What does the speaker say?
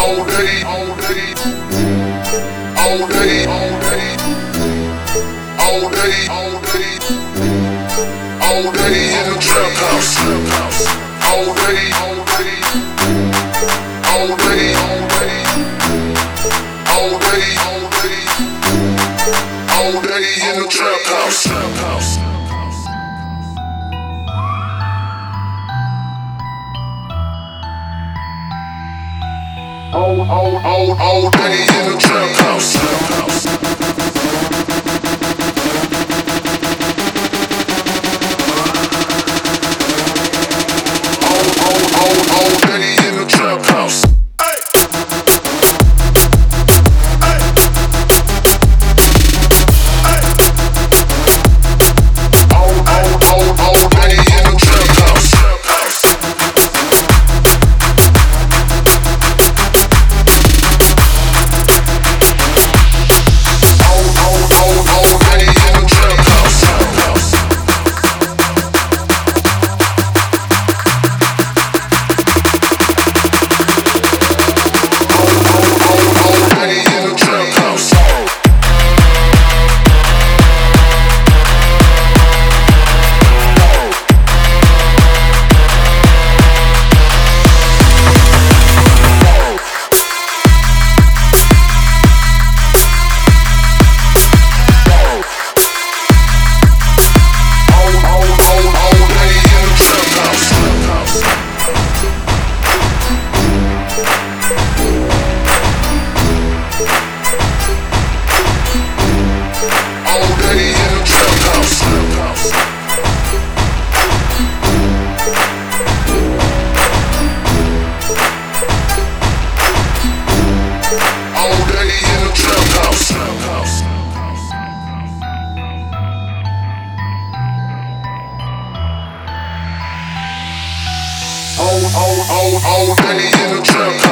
all day, all day, all day, all day, all day, all day, all day in the trap house, all day, all day, all day, all day, all day, all day, all day in the trap house. All day in the trap house. All day in the trap house. All day in the trap.